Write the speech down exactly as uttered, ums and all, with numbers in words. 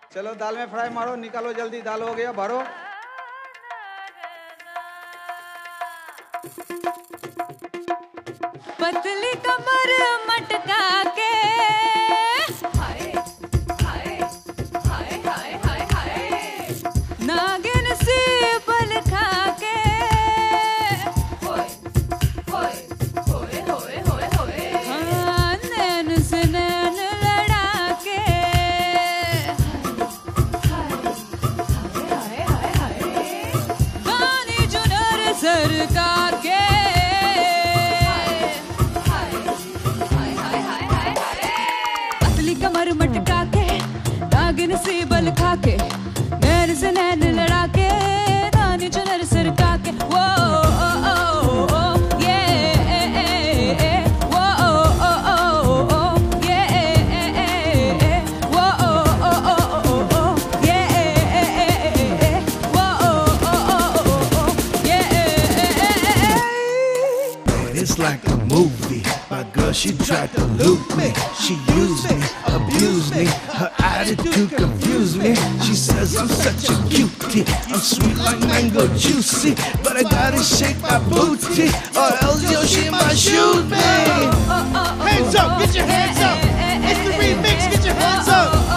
चलो दाल में फ्राई मारो, निकालो जल्दी, दाल हो गया, भरो। पतली कमर मटका के, हाय हाय हाय हाय हाय हाय, नागिन सी बल खा के, होए होए होए होए होए होए, हाँ नैन से नैन लड़ा के, हाय हाय हाय हाय, गानी जुनर सरकार के, कमर मटका के, नागिन सी बल खा के, नैन से नैन लड़ा के, रानी चुनर सरका के, वो ओ ओ ओ ये वो ओ ओ ओ ये वो ओ ओ ओ ये वो ओ ओ ये। It's like a movie. My girl, she tried to loop me. She used me, abused me. Her attitude confused me. She says I'm such a cutie. I'm sweet like mango juicy, but I gotta shake my booty, or else yo, she might shoot me. Hands up, get your hands up. It's the remix, get your hands up.